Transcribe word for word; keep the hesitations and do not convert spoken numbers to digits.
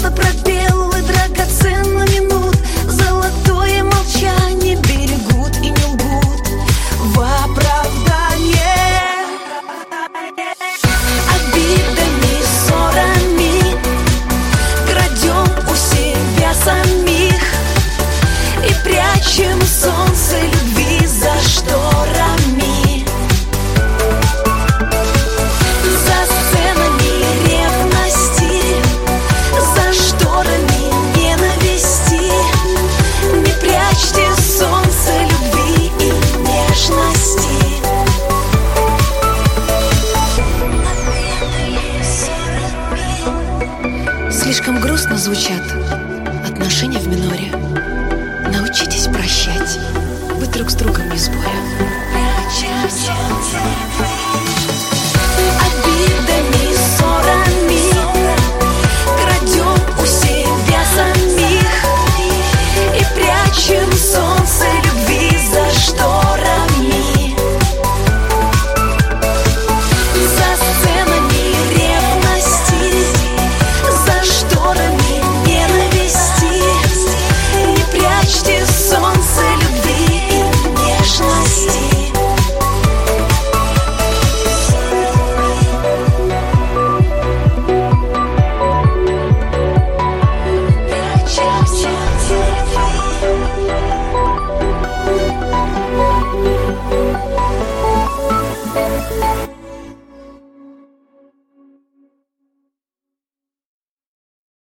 за пробелы драгоценных минут. Золотое молчание берегут и не лгут в оправдание обидами, ссорами. Крадем у себя самих и прячем солнце любви за шторами. За сценами ревности, за шторами ненависти. Не прячьте солнце любви и нежности. Слишком грустно звучат отношения в миноре. Научитесь прощать, быть друг с другом не споря.